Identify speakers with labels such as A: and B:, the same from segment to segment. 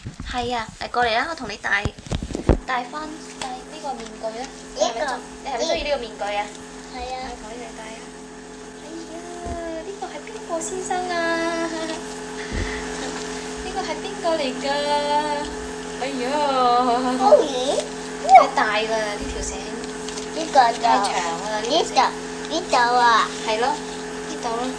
A: 係啊，嚟過嚟啦，我同你戴呢個面具啦。你係咪中意呢個面具啊？
B: 係啊。
A: 我同你哋戴啊！哎呀，呢個係邊個先生啊？呢個係邊個嚟㗎？哎呀！
B: 鮑魚。
A: 太大啦呢條繩，
B: 呢個就
A: 太長啦呢條繩。
B: 呢度啊。
A: 係咯，呢度咯。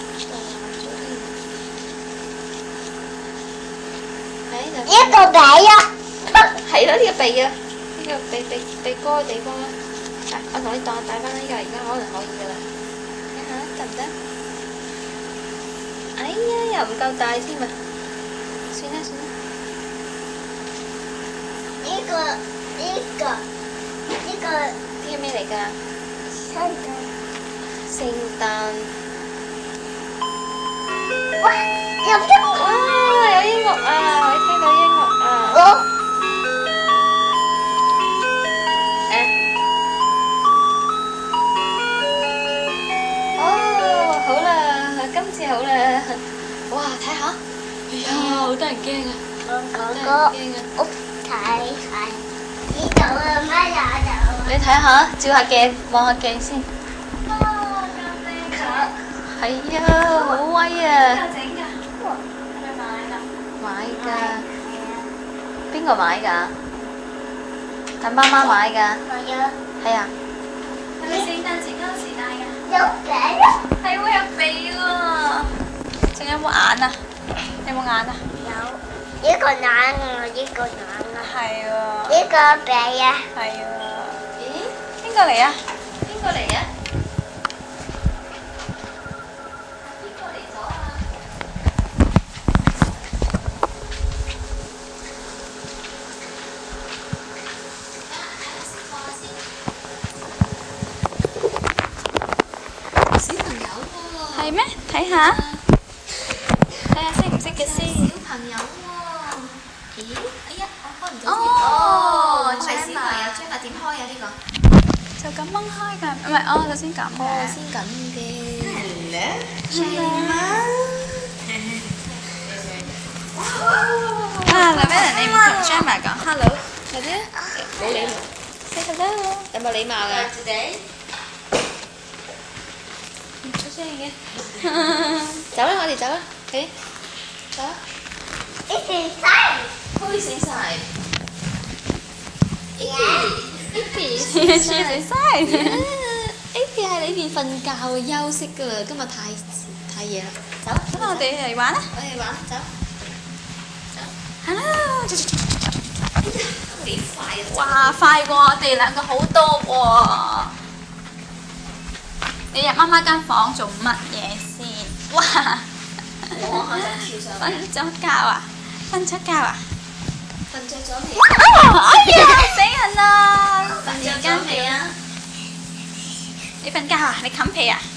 B: 呢個鼻啊。
A: 係咯，呢個鼻啊，呢個鼻哥嘅地方啦。我同你戴翻呢個，而家可能可以噶啦。睇下得唔得？哎呀，又唔夠大添啊！算啦算啦。呢個咩嚟㗎？聖誕。
B: 哇！有音樂。
A: 哇！有音樂啊！我聽到音樂啊！哦，好啦，今次好啦。哇！睇下，哎呀，好得人驚啊！
B: 哥，我睇呢度啊，乜嘢度？
A: 你睇下，照下鏡，望下鏡先。係啊，好威啊！
B: 整㗎？係咪買㗎？
A: 買㗎。邊個買㗎？係媽媽買㗎。
B: 係啊。
A: 係啊。
B: 係咪聖誕節嗰時戴㗎？有鼻啊！
A: 係喎，有鼻喎。仲有冇眼啊？有冇眼啊？
B: 有。呢個眼啊，呢個眼啊。
A: 係喎。
B: 呢個鼻啊。
A: 係喎。咦？邊個嚟啊？邊個嚟啊？邊個嚟咗啊？小朋友喎。係咩？睇下，睇下識唔識嘅先。小朋友喎。咦？哎呀，我開唔到。哦，係小朋友將啊點開啊呢個？就咁掹開㗎，唔係哦，就先咁嘅。哦，先咁嘅。啊，黎咩人？你唔同 Gemma 講 hello，快啲啊！冇禮貌。Say hello，有冇禮貌㗎？唔出聲嘅。走啦，我哋走啦，誒，走啦。Who's inside? Abby inside. Abby 喺裏邊瞓覺休息㗎啦，今日太夜啦。走，咁我哋嚟玩啦。我哋玩，走。Hello。幾快啊！哇，快過我哋兩個好多喎。你入媽媽間房做乜嘢先？哇！我下就跳上嚟。瞓咗覺啊？瞓咗覺啊？瞓着咗未？哎呀！死人啦！瞓着咗未啊？你瞓覺啊？你冚被啊？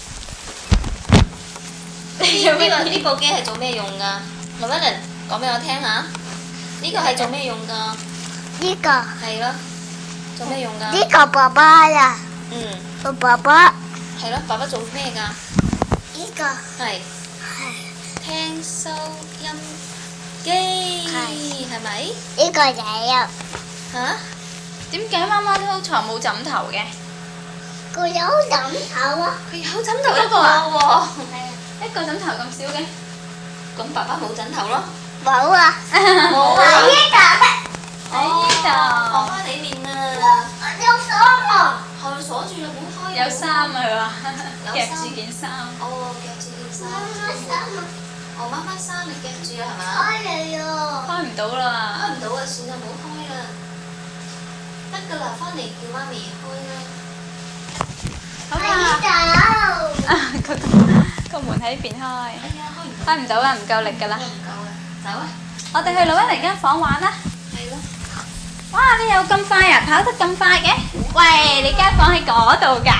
A: 呢部機係做咩用㗎？羅威倫講俾我聽下。呢個係做咩用㗎？
B: 呢個。
A: 係咯。做咩用㗎？
B: 呢個爸爸啊。
A: 嗯。
B: 個爸爸。
A: 係咯，爸爸做咩㗎？
B: 呢個。
A: 係。聽收音機係咪？
B: 呢個仔啊。
A: 嚇？點解媽媽張床冇枕頭嘅？
B: 佢有枕頭啊！
A: 佢有枕頭一個喎。
B: 係啊。
A: 一個枕頭咁少嘅？咁爸爸冇枕頭咯。
B: 冇啊。
A: 冇啊。
B: 喺呢度。
A: 喺呢度。放喺裡面啊。
B: 有鎖啊！
A: 後鎖住啦，冇開。有衫啊，佢話。夾住件衫。哦，夾住件衫。哦，媽媽衫你夾住啦，係嘛？
B: 開嚟啊！
A: 開唔到啦。開唔到啊，算啦，冇開啦。得㗎啦，翻嚟叫媽咪開啦。好啦。個門喺邊開？哎呀，開唔到啦，唔夠力㗎啦。唔夠啦，走啊！我哋去老一嚟間房玩啦。係咯。哇！你又咁快啊？跑得咁快嘅？喂，你間房喺嗰度㗎？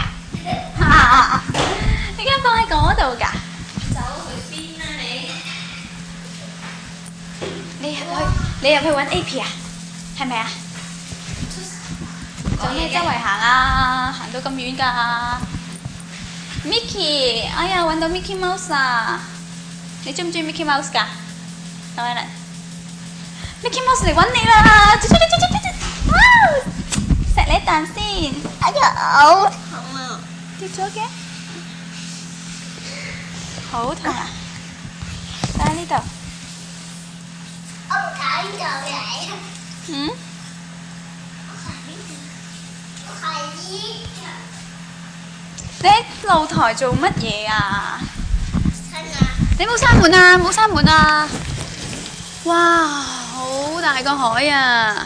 A: 你間房喺嗰度㗎？走去邊啊你？你入去揾 AP 啊？係咪啊？做咩周圍行啊？行到咁遠㗎？Mickey，哎呀，揾到 Mickey Mouse 啦！你中唔中意 Mickey Mouse 㗎？係咪 Mickey Mouse 嚟揾你啦！哇！錫你一啖先。
B: 哎呀，好痛啊！
A: 跌咗嘅？好痛啊！睇下呢度。
B: 我睇到你。
A: 嗯？
B: 係呢
A: 你喺露台做乜嘢啊？
B: 個。
A: 你冇閂門啊！冇閂門啊！哇，好大個海啊！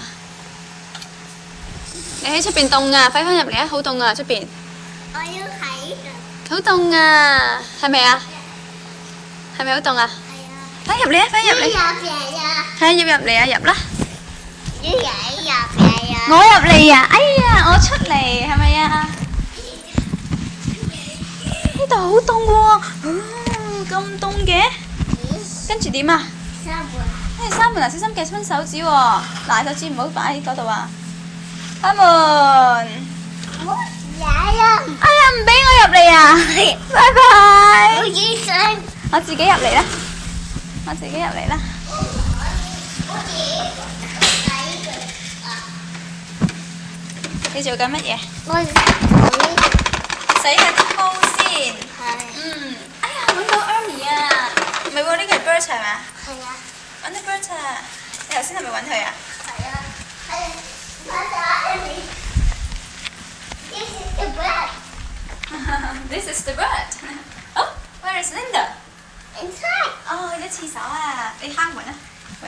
A: 你喺出邊凍啊！快翻入嚟啊！好凍啊！出邊。
B: 我要睇㗎。
A: 好凍啊！係咪啊？係咪好凍啊？
B: 係啊。
A: 快入嚟啊！快入嚟！
B: 入嚟啊！
A: 係啊！要入嚟啊！入啦！
B: 要入嚟啊！
A: 我入嚟啊！哎呀，我出嚟係咪啊？呢度好凍喎！咁凍嘅，跟住點啊？
B: 閂門。
A: 閂門啊！小心夾親手指喎，嗱手指唔好擺喺嗰度啊！開門。
B: 我嚟啊！
A: 哎呀，唔俾我入嚟啊！拜拜。
B: 我醫生。
A: 我自己入嚟啦，我自己入嚟啦。你做緊乜嘢？
B: 我
A: 洗下啲煲先。
B: 係。
A: 哎呀，揾到 Ernie 啊！唔係喎，呢個係 Bert 係咪啊？
B: 係啊。
A: 揾到 Bert 啊！你頭先係咪揾佢啊？
B: 係啊。係。我打你。This is the bird.
A: This is the bird. Oh, where is Linda?
B: Inside.
A: 哦，去咗廁所啊！你敲門啊！喂。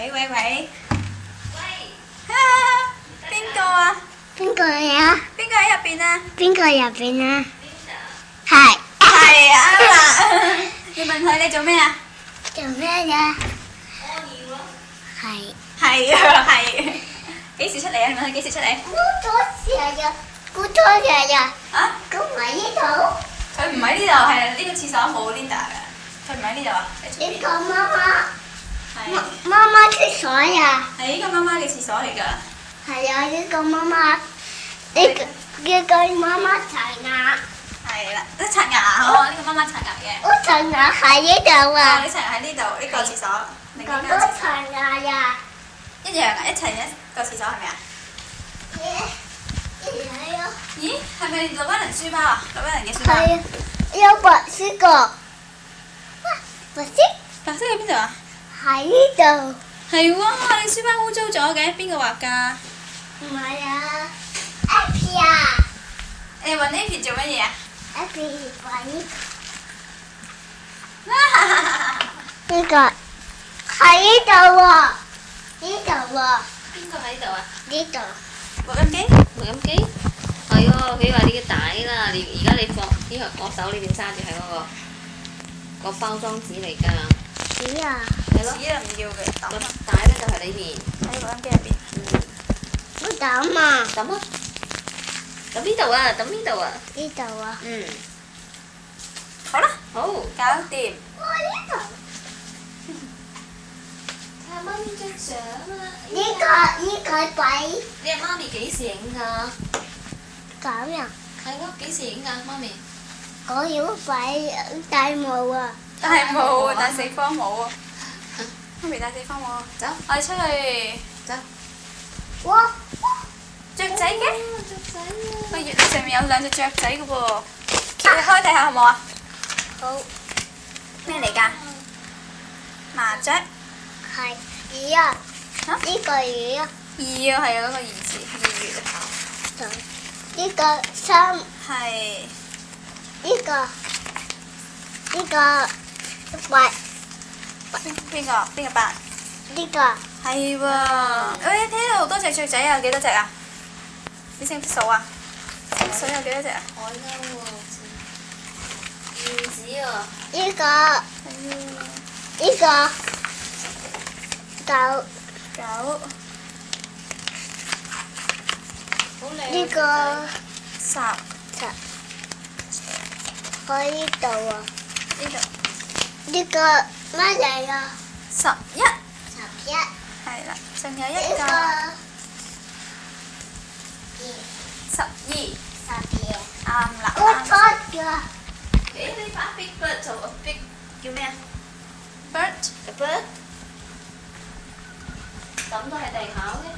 A: 邊個啊？
B: 邊個呀？
A: 邊個喺入邊啊？
B: 邊個入邊啊？係。
A: 係啊！你問佢你做咩啊？
B: 做咩呀？係。
A: 係啊，係。幾時出嚟啊？你問佢幾時出嚟？
B: 好多謝呀！好多謝呀！
A: 啊？
B: 咁喺呢度。
A: 佢唔喺呢度，係呢個廁所冇 Linda 嘅。佢唔喺呢度啊？喺出邊。
B: 呢個媽媽。
A: 係。
B: 媽媽廁所呀？
A: 係呢個媽媽嘅廁所嚟㗎。
B: 係啊，呢個媽媽。呢個媽媽刷牙。
A: 係啦，刷牙哦，呢個媽媽刷牙嘅。
B: 我刷牙喺呢度啊。
A: 你刷牙喺呢度，呢個廁所，另一
B: 哥哥
A: 間廁所。
B: 刷牙呀。
A: 一樣啊，一齊一個廁所係咪啊？咦，係咪攞班人書包啊？攞班人嘅書包。
B: 係啊，有白色個。白色
A: 白色喺邊度啊？
B: 喺呢度。
A: 係喎，你書包污糟咗嘅，邊個畫㗎？
B: 唔係啊 ，Happy 啊
A: 你揾 Navy 做乜嘢啊？
B: ，Happy 揾呢個喺呢度喎，呢度喎，
C: 邊個喺度啊？
B: 呢度。
A: 錄音機？
C: 錄音機？係喎，佢話你嘅帶啦，而家你放呢個我手呢邊揸住係嗰個包裝紙嚟㗎。
B: 紙啊！
C: 係咯，
A: 紙啊唔要嘅，抌
C: 個
A: 啊！
C: 帶咧就係裏邊。
A: 喺錄音機入邊。
B: 我抌啊！
C: 抌啊！抌呢度啊！抌呢度啊！
B: 呢度啊！
A: 好啦，
C: 好。
A: 搞掂。
B: 我呢度。
C: 睇下媽咪張相啊！
B: 呢個擺
C: 你阿媽咪幾時影㗎？
B: 咁呀？
C: 係咯，幾時影㗎，媽咪？
B: 我要擺戴帽啊！
A: 戴帽啊，戴四方帽啊！媽咪戴四方帽啊！
C: 走，
A: 我哋出去
C: 走。
B: 哇！
A: 雀仔嘅。
C: 雀仔啊！
A: 個月亮上面有兩隻雀仔嘅噃，你開睇下好冇啊？
B: 好
A: 咩嚟㗎？麻雀。
B: 係魚啊！
A: 嚇？
B: 呢個魚啊！
A: 二啊，係啊，嗰個二字，2月啊。
B: 呢個三，
A: 係。
B: 呢個八，
A: 邊個八？
B: 呢個
A: 係喎。誒，睇到好多隻雀仔啊！幾多隻啊？你識唔識數啊？數有幾多隻啊？
C: 海鷗喎，燕子啊！
B: 呢個九，
A: 九。
C: 好靚啊！
B: 呢個
A: 十。
B: 喺呢度啊！
A: 呢度。
B: 呢個乜嚟啊？
A: 11。
B: 11。
A: 係啦，仲有一
B: 呢
A: 個。
B: 個
A: 12。
B: 12。
A: 啱啦。
B: 我錯咗。
C: 誒，你把 big bird 就 big 叫咩啊
A: Bird。
C: ？A bird。 抌到喺地下嘅。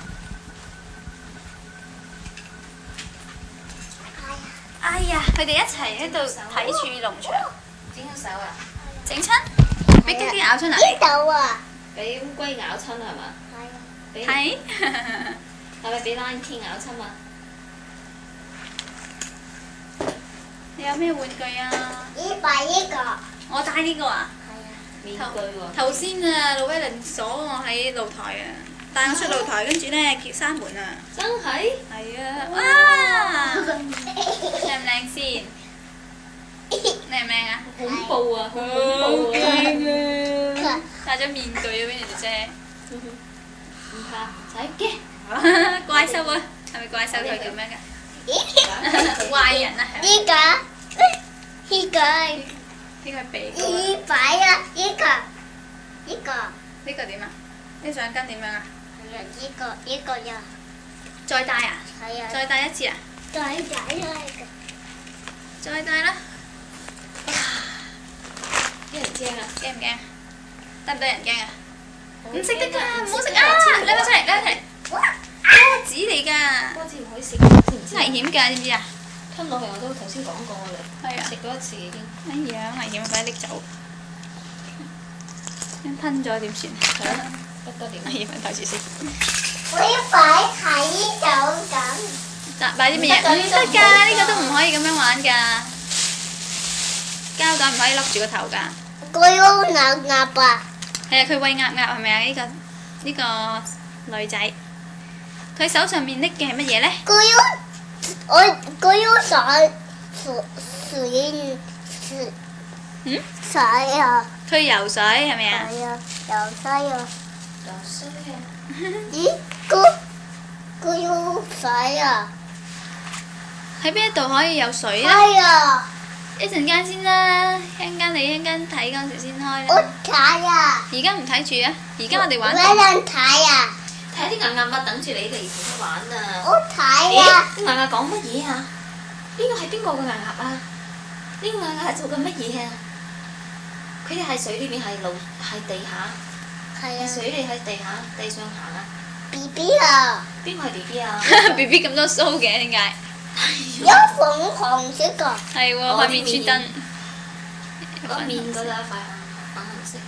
A: 哎呀，佢哋一齊喺度睇住農場，
C: 整隻手啊！
A: 整親，俾雞雞咬親啊！
B: 呢度啊，
C: 俾烏龜咬親係嘛？俾
A: 係。
C: 係咪俾 Lion King 咬親啊？
A: 你有咩玩具啊？
B: 呢個，
A: 我帶呢個啊！
C: 面具喎。
A: 頭先啊，老威倫鎖我喺露台啊，帶我出露台，跟住咧揭閂門啊。
C: 真係？
A: 係啊！哇！靚唔靚先？靚唔靚啊？
C: 恐怖啊！恐怖啊！
A: 啊！戴咗面具啊，俾人哋姐。
C: 唔怕，唔使驚。
A: 怪獸啊！係咪怪獸佢咁樣㗎？壞人啊！係咪
B: 呢個，
A: 呢個係鼻哥啊。
B: 呢擺啊，呢個，
A: 呢個點啊？呢橡筋點樣啊？
B: 呢個呀，
A: 再戴啊！
B: 係啊，
A: 再戴一次啊！
B: 再仔啊，
A: 再戴啦！
C: 啲人驚啊！
A: 驚唔驚？得唔得人驚啊？唔食得㗎，唔好食
C: 啊！
A: 啊！拎翻出嚟，拎翻出嚟。
B: 哇！
A: 波子嚟㗎，
C: 波子唔可以食，知唔知？
A: 危險㗎，知唔知啊？
C: 吞落去我都頭先講過我哋。
A: 係啊。
C: 食過一次已經。
A: 哎呀，危險啊！快啲拎走。吞咗點算？
C: 係啊，不得了。
A: 危險啊！睇住先。
B: 我要擺喺呢度咁。
A: 擺啲乜嘢？唔得㗎，呢個都唔可以咁樣玩㗎。膠袋唔可以笠住個頭㗎。
B: 我要咬鴨啊！
A: 係啊，佢餵鴨鴨係咪啊？呢個女仔，佢手上面拎嘅係乜嘢咧？
B: 我要水啊！
A: 佢游水係咪啊？
B: 係啊，游水啊！
C: 又衰啊！
B: 咦，佢要水啊！
A: 喺邊一度可以有水咧？
B: 係啊！
A: 一陣間先啦，一陣間你一陣間睇嗰陣時先開
B: 我
A: 啦。
B: 睇啊！
A: 而家唔睇住啊！而家我哋玩
B: 我想睇啊！
C: 睇啲硬硬物等住你哋同佢玩啊！
B: 我睇啊！
C: 啲硬硬講乜嘢啊？呢個係邊個嘅硬鴨啊？呢個硬鴨係做緊乜嘢啊？佢哋喺水裏邊係地下，
B: 係啊
C: 係水裏喺地上行啊！
B: ！B B 啊！
C: 邊個係 B B 啊
A: B B 咁多須嘅點解？
B: 有粉紅色㗎。
A: 係喎，塊面穿燈。
C: 個面嗰度一塊粉紅色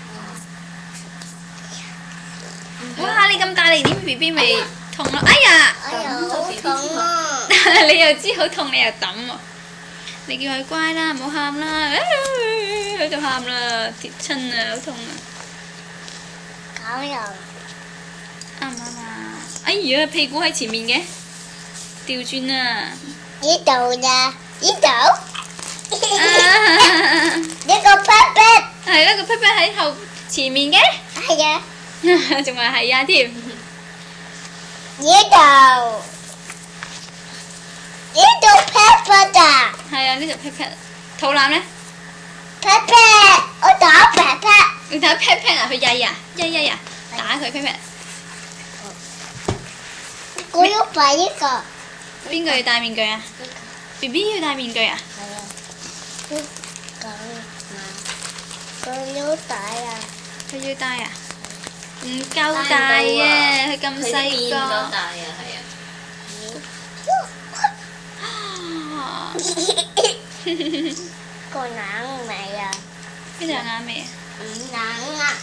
C: 喎。
A: 哇！你咁大力點 B B 咪痛咯？哎呀！
B: 哎呀，好痛啊！
A: 你又知好痛，你又抌喎。你叫佢乖啦，唔好喊啦。喺度喊啦，跌親啊，好痛啊！
B: 搞又
A: 啱唔啱啊？哎呀，屁股喺前面嘅，調轉啊！
B: 呢度呀，呢度
A: 啊，
B: 呢個 pat
A: 係啦，個屁屁喺後前面嘅，
B: 係啊，
A: 仲話係啊添。
B: 呢度 pat 啊
A: 係啊，呢條屁屁，肚腩咧，
B: ，pat，我打 pat，
A: 你睇屁屁啊，佢曳啊，曳啊，打佢屁屁。
B: 我要擺呢個。
A: 邊個要戴面具啊？B B 要戴面具啊？
B: 係啊，佢要戴啊！
A: 佢要戴啊？唔夠大啊！佢咁細
C: 面
A: 個。
C: 咁大啊，係啊！
B: 個冷味啊！
A: 邊度有眼尾啊？
B: 唔冷啊！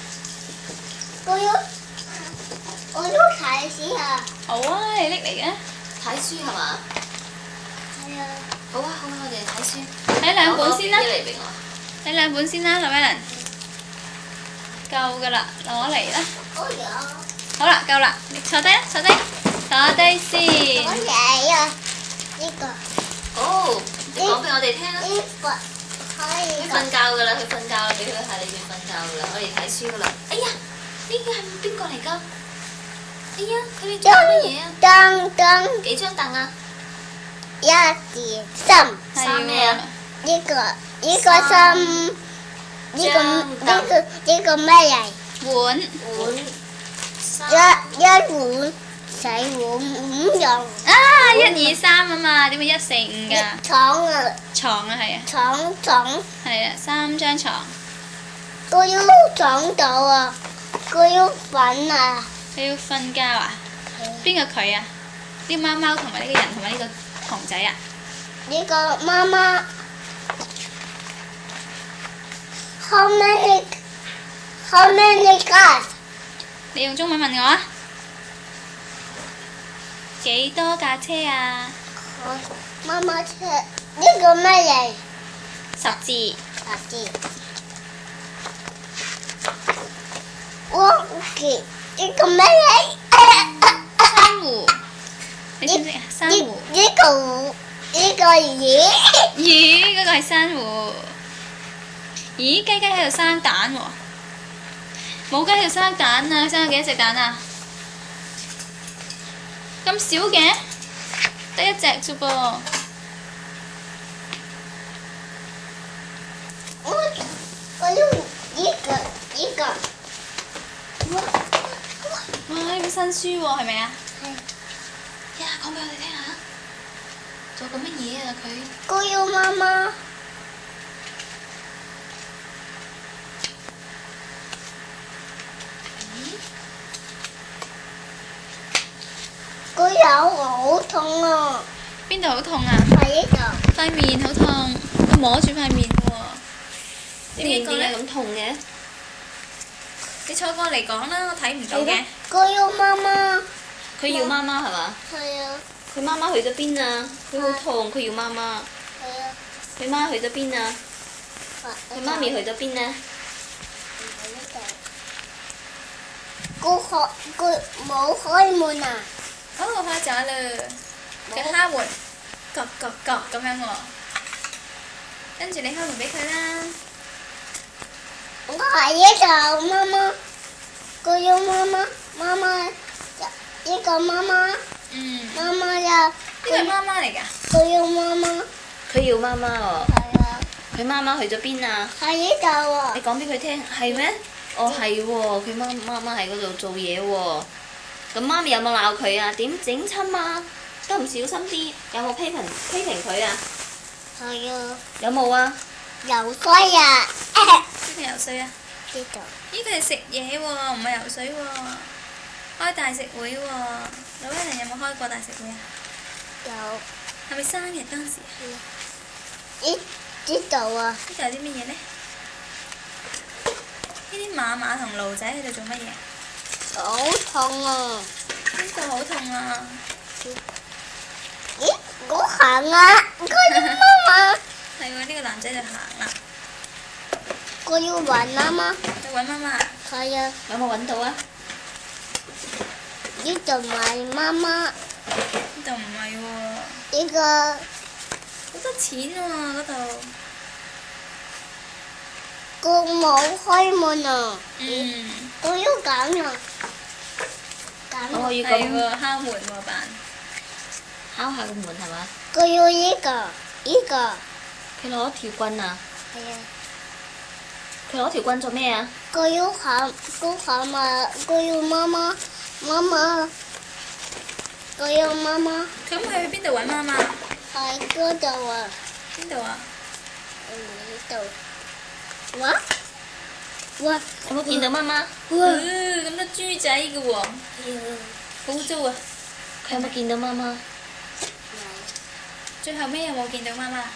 B: 我要睇先啊！
A: 好啊，你拎嚟嘅。
C: 睇書係嘛？
B: 係啊，
C: 好啊好啊，我哋睇書。
A: 睇兩本先啦
C: 攞個 BB 嚟俾我。
A: 睇兩本先啦，劉威倫。夠㗎啦，攞嚟啦。
B: 我有。
A: 好啦，夠啦，你坐低啦，坐低，坐低先。
B: 我嚟啊！呢個
C: 哦，你講俾我哋聽啦。
B: 呢個可
C: 佢
B: 以
C: 瞓覺㗎啦，佢瞓覺啦，俾佢喺裏邊瞓覺㗎啦，我哋睇書㗎啦。哎呀，呢個係邊個嚟㗎？哎呀，佢哋做乜嘢啊？
B: 燈
C: 幾張凳啊？
B: 一二三，
C: 衫咩啊？
B: 呢個衫，呢個咩嚟？
A: 碗。
C: 碗。
B: 一碗洗碗五樣。
A: 啊，1、2、3啊嘛，點解1、4、5㗎？
B: 床啊，
A: 床啊，係啊，
B: 床，
A: 係啊，3張床。
B: 我要床度啊，我要粉啊。
A: 佢佢要瞓覺啊？邊個佢啊？呢個貓貓同埋呢個人同埋呢個熊仔啊？
B: 呢個媽媽，how many cars？
A: 你用中文問我啊？幾多架車啊？
B: 媽媽車呢個咩嚟？
A: 十字。
B: 十字。我見呢個咩嚟？
A: 珊瑚。你識唔識啊？珊瑚。
B: 呢個魚。
A: 咦？嗰個係珊瑚。咦？雞雞喺度生蛋喎。冇雞喺度生蛋啊！生咗幾多隻蛋啊？咁少嘅？得一隻啫噃。
B: 我用呢個。
A: 哇！呢本新書喎，係咪啊？
B: 係。
A: 呀，講俾我哋聽下。做緊乜嘢啊佢？
B: 我要媽媽。個有好痛啊！
A: 邊度好痛啊？
B: 喺呢度。
A: 塊面好痛，佢摸住塊面喎。
C: 點
A: 點解
C: 咁痛嘅？
A: 你坐過嚟講啦，我睇唔到嘅。
B: 我要媽媽。
C: 佢要媽媽係嘛？
B: 係啊。
C: 佢媽媽去咗邊啊？佢好痛，佢要媽媽。
B: 係啊。
C: 佢媽去咗邊啊？佢媽咪去咗邊呢？
B: 佢冇開門啊！
A: 哦，開咗啦！佢敲門，角角角咁樣喎。跟住你開門俾佢啦。
B: 我喺呢度，媽媽。我要媽媽，媽媽，呢個媽媽。
A: 嗯。
B: 媽媽呀！
A: 呢個係媽媽嚟㗎。
B: 我要媽媽。
C: 佢要媽媽喎。
B: 係啊。
C: 佢媽媽去咗邊啊？
B: 喺呢度啊！
C: 你講俾佢聽，係咩？哦係喎，佢媽媽喺嗰度做嘢喎。咁媽咪有冇鬧佢啊？點整親啊？都唔小心啲，有冇批評佢啊？
B: 係啊。
C: 有冇啊？
B: 游水啊！
A: 邊個游水啊？
B: 呢度。
A: 呢個係食嘢喎，唔係游水喎。開大食會喎，老一人有冇開過大食會啊？
B: 有。
A: 係咪生日當時啊？
B: 呢度啊！
A: 呢度有啲乜嘢呢？呢啲馬同驢仔喺度做乜嘢？
B: 好痛啊！
A: 邊度好痛啊？
B: 咦？我行啊！我要媽媽。
A: 係喎，呢個男仔就行啦。
B: 我要揾媽媽。
A: 去揾媽媽。
B: 係啊。
C: 有冇揾到啊？
B: 呢度唔係媽媽。
A: 呢度唔係喎。
B: 呢個。
A: 好多錢喎嗰度。
B: 我冇開門啊！
A: 嗯。
B: 我要揀啊！
C: 我要
A: 係喎，敲門喎扮。
C: 敲下個門係嘛？
B: 我要呢個。
C: 佢攞條棍啊！
B: 係啊。
C: 佢攞條棍做咩啊？
B: 我要喊啊！我要媽媽，媽媽，我要媽媽。
A: 咁佢去邊度揾媽媽？
B: 喺嗰度啊！
A: 邊度啊？
B: 呢度。哇！
C: 有冇見到媽媽？
A: 咁多豬仔嘅喎，好污糟啊！
C: 佢有冇見到媽媽？
A: 最後尾有冇見到媽媽？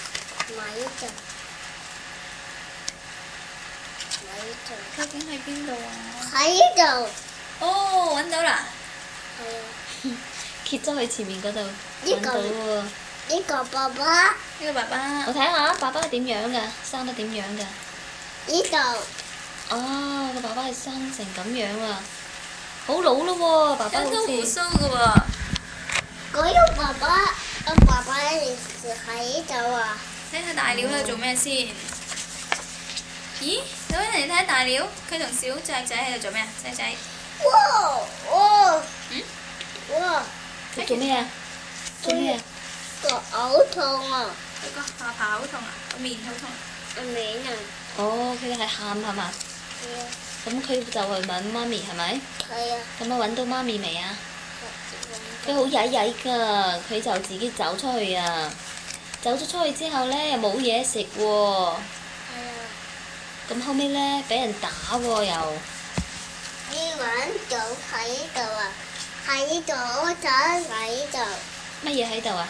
A: 究竟喺邊度啊？
B: 喺呢度。
A: 哦，揾到啦！
B: 係啊。
C: 揭咗去前面嗰度揾到喎。
B: 呢個爸爸。
A: 呢個爸爸。
C: 我睇下爸爸係點樣㗎？生得點樣㗎？
B: 呢度。
C: 哦，個爸爸係生成咁樣啊！好老咯喎，爸爸好
A: 有鬚胡
C: 似。
A: 鬚嘅喎。
B: 我有爸爸，我爸爸喺呢度啊！
A: 睇下大鳥喺度做咩先？咦，有位人嚟睇下大鳥，佢同小雀仔喺度做咩啊？仔仔。
B: 哇！
A: 嗯？
B: 哇！
C: 佢做咩啊？做咩啊？
B: 個好痛啊！
A: 佢個下巴好痛啊，個面好痛啊。
B: 個面啊！
C: 哦，佢哋係喊係嘛？
B: 係啊！
C: 咁佢就去揾媽咪係咪？
B: 係啊！
C: 咁啊揾到媽咪未啊？佢好曳曳㗎，佢就自己走出去啊！走咗出去之後呢，又冇嘢食喎。
B: 係啊！
C: 咁後尾呢，俾人打喎又。
B: 呢揾到喺度啊！喺度，我仔喺度。
C: 乜嘢喺度啊？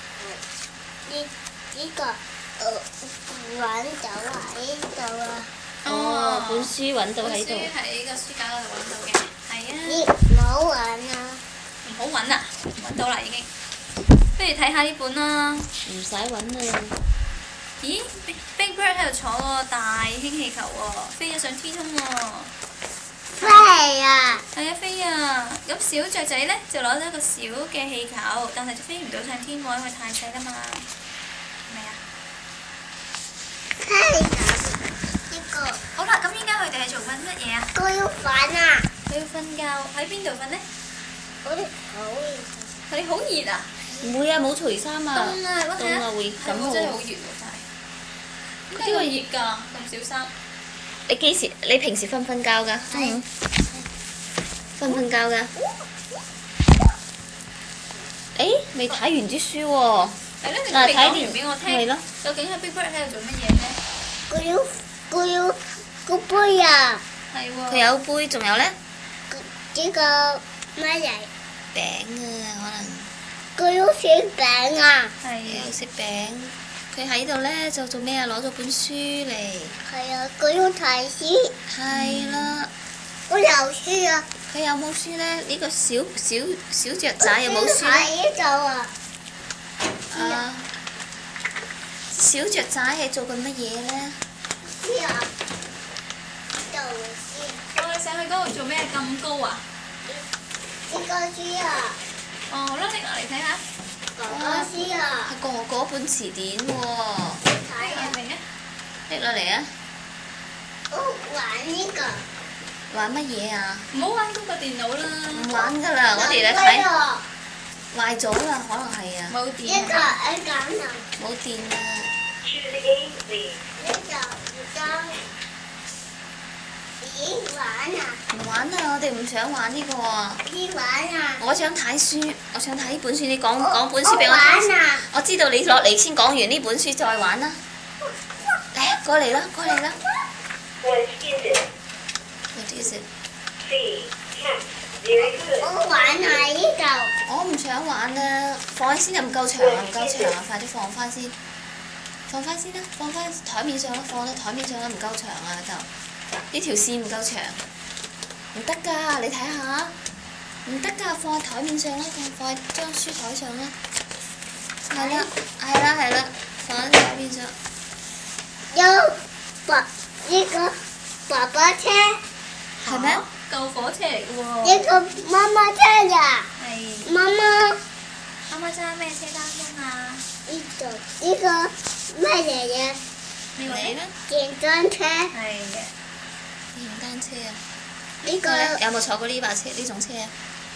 B: 呢個揾到喺度啊！
C: 哦，本書揾到喺度。
A: 本書喺個書架嗰度揾到嘅，係啊。
B: 唔好揾啊！
A: 唔好揾啦，揾到啦已經。不如睇下呢本啦。
C: 唔使揾啦。
A: 咦，Big Bird 喺度坐喎，大氫氣球喎，飛咗上天空喎。
B: 飛啊！
A: 係啊，飛啊！咁小雀仔呢，就攞咗一個小嘅氣球，但係就飛唔到上天喎，因為太細啦嘛。係咪啊？
B: 飛咁呢個。
A: 好啦，咁依家佢哋係做緊乜嘢啊？
B: 我要瞓啊！
A: 佢要瞓覺，喺邊度瞓呢？
B: 我哋好
A: 佢哋好熱啊！
C: 唔會啊，冇除衫啊。
A: 凍啊！
C: 凍啊會感冒。
A: 真係好熱喎，真係。呢個熱㗎，咁少衫。
C: 你平時瞓唔瞓覺㗎？中午瞓唔瞓覺㗎？誒，未睇完啲書喎。
A: 係咧，你
C: 嗱，
A: 未講完俾我聽。
C: 係咯。
A: 究竟喺 Big Bird 喺度做乜嘢呢？
B: 我要個杯啊！
A: 係喎。
C: 佢有杯，仲有咧？
B: 呢個乜嘢？
C: 餅啊，可能。
B: 我要食餅啊！
A: 係
C: 有食餅。佢喺度咧就做咩啊？攞咗本書嚟。
B: 係啊，我要睇書。
C: 係啦。
B: 我有書啊！
C: 佢有冇書咧？呢個小雀仔有冇書咧？
B: 喺度啊！
C: 啊！小雀仔係做緊乜嘢咧？
B: 呢啊！呢度書。
A: 我哋上去嗰度做咩咁高啊？
B: 呢個書啊！
A: 哦，好啦，拎落嚟睇下。
B: 哥哥書啊！
C: 係哥哥本詞典喎。
B: 睇啊！
A: 明啊？
C: 拎落嚟啊！
B: 我玩呢個。
C: 玩乜嘢啊？
A: 唔好玩嗰個電腦啦。
C: 唔玩㗎啦，我哋嚟睇。壞咗啦，可能係啊。
A: 冇
B: 呢
A: 電
B: 個
A: 啊！
B: 係咁啊！
C: 冇電啊！
B: 呢個唔得。咦玩啊！
C: 唔玩啦，我哋唔想玩呢個啊！
B: 咦玩啊！
C: 我想睇書，我想睇呢本書，你講本書俾我聽。
B: 玩啊！
C: 我知道你落嚟先講完呢本書再玩啦。嚟，過嚟啦，過嚟啦。What is it?
B: 我玩喺呢度。
C: 我唔想玩啦，放喺先又唔夠長啊，唔夠長啊，快啲放翻先，放翻先啦，放翻台面上啦，放喺台面上啦，唔夠長啊就，呢條線唔夠長，唔得㗎，你睇下，唔得㗎，放喺台面上啦，放喺張書台上啦，係啦，係啦，係啦，放喺台面上。
B: 有呢個爸爸車，
C: 係咩？
A: 救火車嚟嘅喎。
B: 呢個媽媽車呀！
A: 係。
B: 媽媽，
A: 媽媽揸咩車當中啊？
B: 呢個乜嘢嘢？
A: 呢個
C: 你咧？
B: 電單車。
A: 係嘅。
C: 電單車啊！
B: 呢個
C: 有冇坐過呢把車呢種車啊？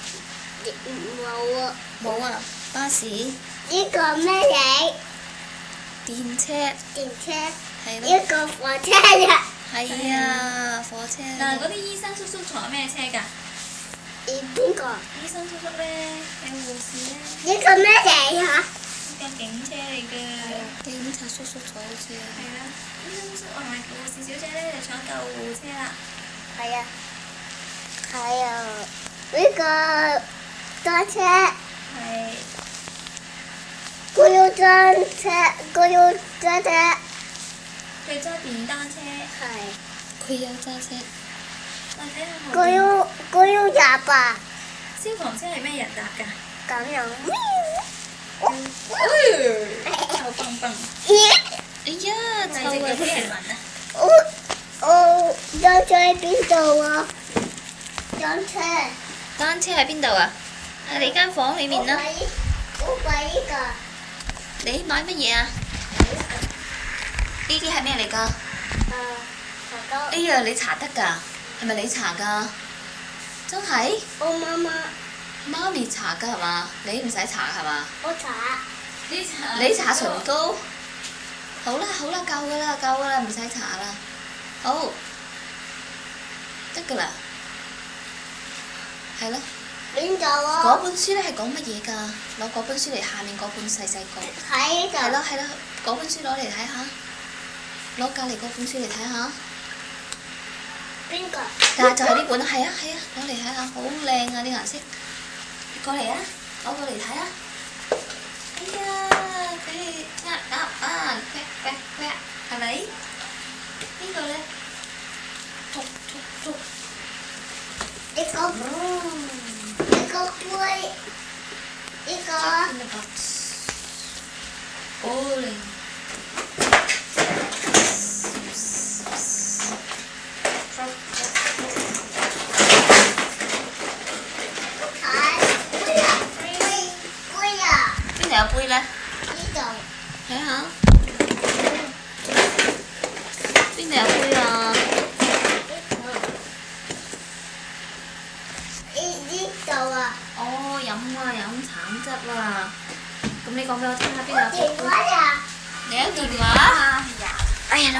B: 冇啊！
C: 冇啊！巴士、
B: 呢個咩嘢？
C: 電車，
B: 電車。
C: 係咯。
B: 呢個火車呀！
C: 係啊，火車。
A: 嗱，嗰啲醫生叔叔坐咩車㗎？
B: 邊個？
A: 醫生叔叔咧，有護士咧。
B: 呢個咩嘢呀？
A: 呢架警車嚟㗎。
C: 警察叔叔坐好似啊。
A: 係啦，醫生叔叔同埋護士小姐咧就坐救護車啦。
B: 係啊。係啊。呢個單車。
A: 係。
B: 我要單車，我要單車。
A: 佢揸電單車。
B: 係。
C: 佢有揸車。
B: 我要搭啊！
A: 消防車係咩人搭㗎？
B: 咁樣。
A: 臭崩崩。
C: 哎呀，
A: 係隻腳俾人聞啊！
B: 單車喺邊度啊？單車。
C: 單車喺邊度啊？喺你間房裡面啦。
B: 我買呢個。
C: 你買乜嘢啊？呢啲係咩嚟㗎？
B: 茶
C: 哎呀，你搽得㗎？係咪你搽㗎？真係？
B: 我媽媽。
C: 媽咪搽㗎係嘛？你唔使搽係嘛？
B: 我搽。
C: 你搽唇膏？好啦好啦，夠㗎啦夠㗎啦，唔使搽啦。好，得㗎啦。係咯。
B: 邊度啊？
C: 嗰本書咧係講乜嘢㗎？攞嗰本書嚟，下面嗰本細細個。
B: 喺呢度。
C: 係咯係咯，嗰本書攞嚟睇下，攞隔離嗰本書嚟睇下。
B: 邊個？
C: 但係就係呢本，係啊，攞嚟睇下，好靚啊啲顏色。你過嚟啊，攞過嚟睇啊！哎呀，佢係咪？呢個咧，捉，
B: 呢個杯，呢個
C: 好靚。邊度有杯咧？
B: 呢度。
C: 睇下，邊度有杯啊？
B: 呢度啊！
C: 哦，飲橙汁啊！咁你講俾我聽下邊度有杯？
B: 電話呀！
C: 你有電話？哎呀，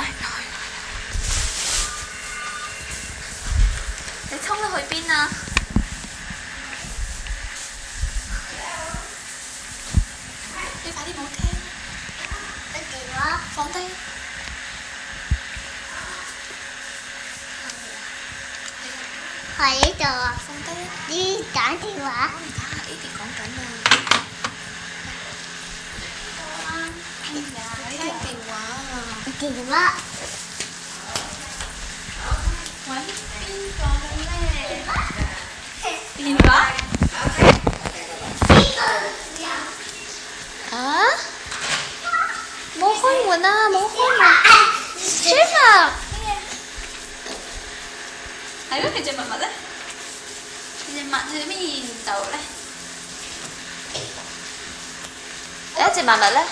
C: 你衝咗去邊啊？你快啲冇聽啊！
B: 電話
C: 放低。
B: 喺呢度啊！
C: 放低啊！
B: 呢打電話。
C: 你睇下 A B 講緊啊！哎呀，你聽電話啊！
B: 電話。
C: 揾邊個咧？電話。啊？冇開門啊！冇開門。Jeff，係咯，佢隻襪襪咧？佢隻襪去邊度咧？有一隻襪襪咧？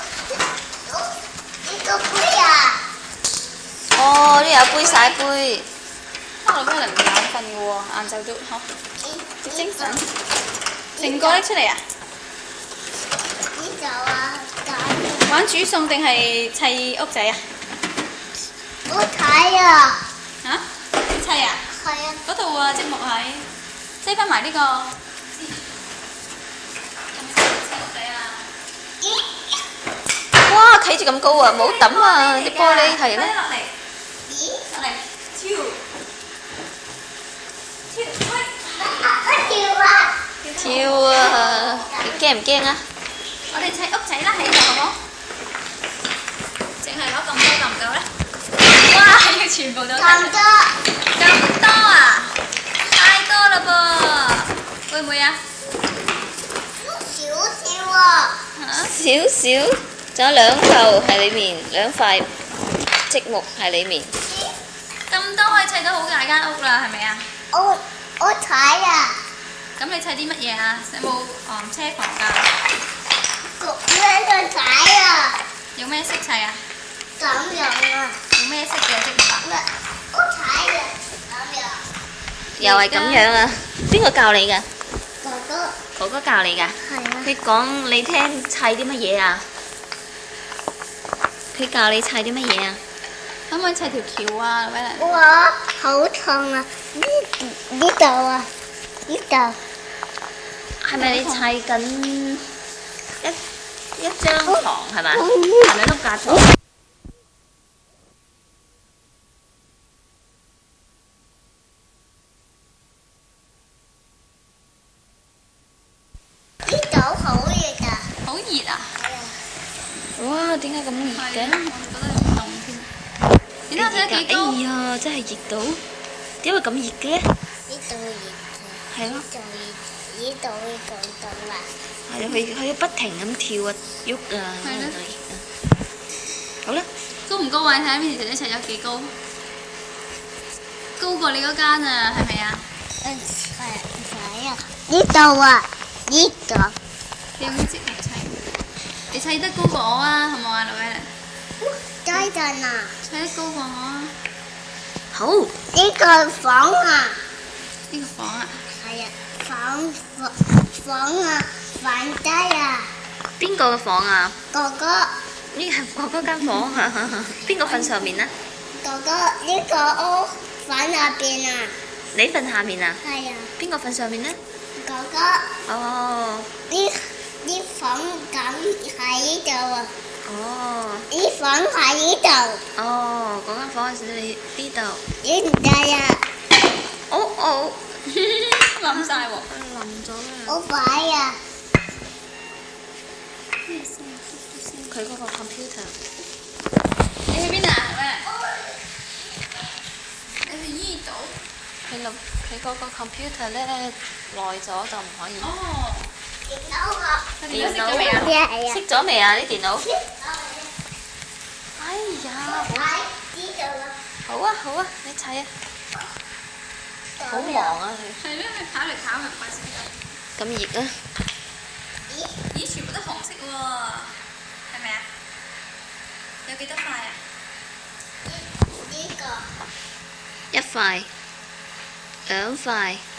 B: 呢個杯啊！
C: 哦，呢有杯洗杯。我今日唔眼瞓嘅喎，晏晝都呵，好精神。成個拎出嚟啊！
B: 呢度啊！
C: 玩煮餸定係砌屋仔啊？
B: 我睇啊！
C: 嚇？砌啊？
B: 係啊！
C: 嗰度啊，積木喺，擠翻埋呢個。哇！企住咁高啊，唔好抌啊！啲玻璃係咧。落嚟，跳啊！你驚唔驚啊？我哋砌屋仔啦，喺度好冇？淨係攞咁多夠唔夠咧？哇！要全部都
B: 咁多。
C: 咁多啊！太多啦噃，會唔會啊？
B: 少少啊！
C: 少少，仲有兩嚿喺裡面，兩塊積木喺裡面。咁多可以砌到好大間屋啦，係咪啊？
B: 我睇啊！
C: 咁你砌啲乜嘢啊？有冇車房㗎？
B: 咩個睇啊？
C: 用咩色砌啊？
B: 咁樣啊！
C: 用咩色嘅積木啊？
B: 我睇啊！咁樣。
C: 又係咁樣啊？邊個教你㗎？
B: 哥哥。
C: 哥哥教你㗎？
B: 係啊。
C: 佢講你聽砌啲乜嘢啊？佢教你砌啲乜嘢啊？可唔可以砌條橋啊？威廉。
B: 哇！好痛啊！呢度啊！呢度。
C: 係咪你砌緊一張床係咪？係咪碌架床？
B: 呢度好熱啊！
C: 好熱啊！哇！點解咁熱嘅？我覺得有凍添。點解睇得幾高？哎呀！真係熱到，點會咁熱嘅？
B: 呢度熱。
C: 係咯。
B: 呢度會咁凍啊！
C: 係啊，佢不停咁跳啊、喐啊，係咯。好啦。高唔高啊？你睇下邊條姐姐砌咗幾高？高過你嗰間啊，係咪啊？
B: 係啊！呢度啊！呢度。
C: 你用啲積木砌，你砌得高過我啊，好冇啊，劉威廉？
B: 低陣啊！
C: 砌得高過我啊！好。
B: 呢個房啊！
C: 呢個房啊？
B: 係啊，房啊，瞓低啊！
C: 邊個嘅房啊？
B: 哥哥。
C: 呢係哥哥間房啊！邊個瞓上面啊？
B: 哥哥，呢個屋瞓下邊啊！
C: 你瞓下面啊？
B: 係啊。
C: 邊個瞓上面呢？
B: 哥哥。
C: 哦。
B: 呢房咁喺呢度啊！
C: 哦。
B: 啲房喺呢度，
C: 哦，嗰間房喺你呢度。
B: 呢唔得啊！
C: 哦，
A: 冧晒喎！
C: 淋咗啦。
B: 好快啊！
C: 佢嗰個 computer。
A: 你去邊啊？咩？你去依度？
C: 佢嗰個 computer 咧耐咗就唔可以。
A: 哦。
B: 電腦啊！
A: 電腦熄咗未啊？
B: 係啊！
C: 熄咗未啊？啲電腦？哎呀，
B: 喺呢度啊！
C: 好啊，你砌啊！好忙啊佢。
A: 係咧，佢跑嚟跑去，快死咗！
C: 咁熱啊！
A: 咦，全部都紅色喎，係咪啊？有幾多塊啊？
B: 呢個
C: 一塊，兩塊。